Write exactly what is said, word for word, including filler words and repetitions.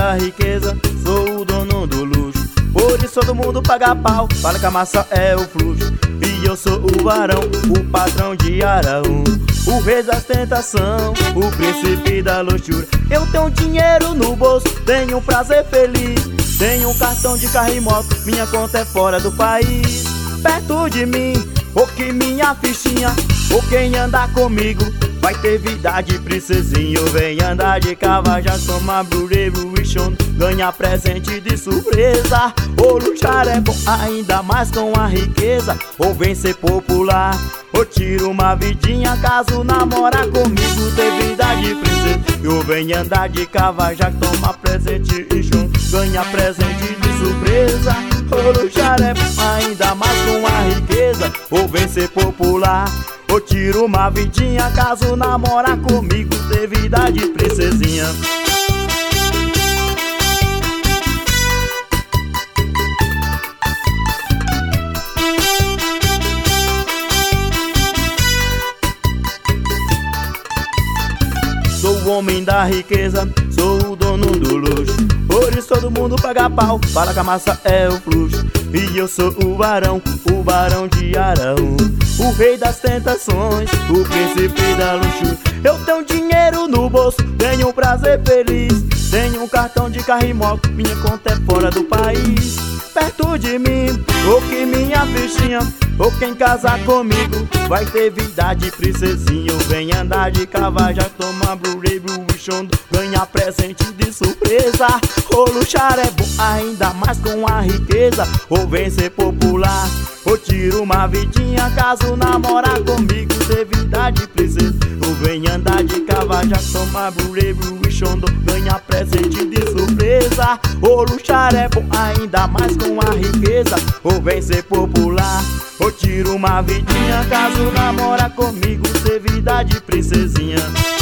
da riqueza, sou o dono do luxo. Por isso todo mundo paga pau, fala que a massa é o fluxo. E eu sou o varão, o patrão de Araú, o rei das tentações, o príncipe da luxúria. Eu tenho dinheiro no bolso, tenho um prazer feliz, tenho um cartão de carro e moto, minha conta é fora do país. Perto de mim, ou que minha fichinha, ou quem andar comigo vai ter vida de princesinho. Vem andar de cavalo, já toma brureiro e chão, ganha presente de surpresa. Ou luxar é bom, ainda mais com a riqueza. Ou vem ser popular, ou tira uma vidinha, caso namora comigo, ter vida de princesa. Eu venho andar de cavalo, já toma presente e chão, ganha presente de surpresa. Ou luxar é bom, ainda mais com a riqueza. Ou vem ser popular, ou tira uma vidinha, caso namora comigo, ter vida de princesinha. Sou o homem da riqueza, sou o dono do luxo. Por isso todo mundo paga pau, fala que a massa é o fluxo. E eu sou o varão, o varão de Araú, o rei das tentações, o príncipe da luxúria. Eu tenho dinheiro no bolso, tenho um prazer feliz, tenho um cartão de carro e moto, minha conta é fora do país. Perto de mim, ou que minha fichinha, ou quem casar comigo vai ter vida de princesinho. Vem andar de cavalo, já toma brureiro e chondo, ganha presente de surpresa. Ou luxar é bom, ainda mais com a riqueza. Ou vem ser popular, ou tira uma vidinha, caso namorar comigo, ter vida de princesa. Ou vem andar de cavalo, já toma brureiro e chondo, ganha presente de surpresa. Ou luxar é bom, ainda mais com a riqueza. Ou vem ser popular, ou tira uma vidinha, caso namora comigo, ter vida de princesinha.